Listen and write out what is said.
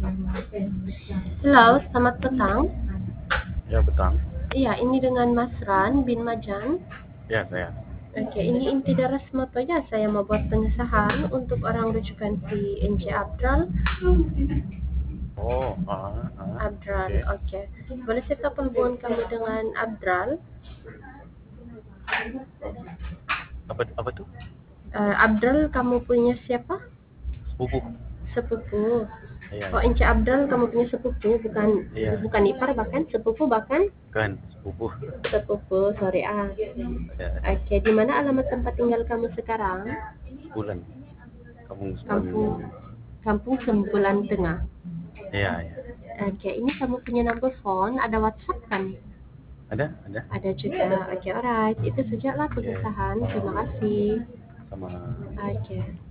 Halo, selamat petang. Ya, betul. Iya, ini dengan Mas Ran bin Majan. Ya, saya. Oke, ini inti dari motonya saya mau buat pengesahan untuk orang rujukan si NC Abdral. Oh, Abdral, oke. oke. Boleh saya tahu hubungan kamu dengan Abdral? Apa tuh? Abdral kamu punya siapa? Sepupu. Sepupu. Iya, Oh, iya. NC Abdral kamu punya sepupu, bukan Iya, bukan ipar bahkan sepupu bahkan kan sepupu. sepupu. Sorry Ya, Oke, di mana alamat tempat tinggal kamu sekarang? sebulan. Kamu sebulan. Kampung Kampung Sempulan Tengah. Iya, iya. Oke, ini kamu punya nomor phone, ada WhatsApp kan? Ada. Ada juga. Oke, alright. Itu sajalah Oke. pengesahan. Terima kasih. Sama. Oke.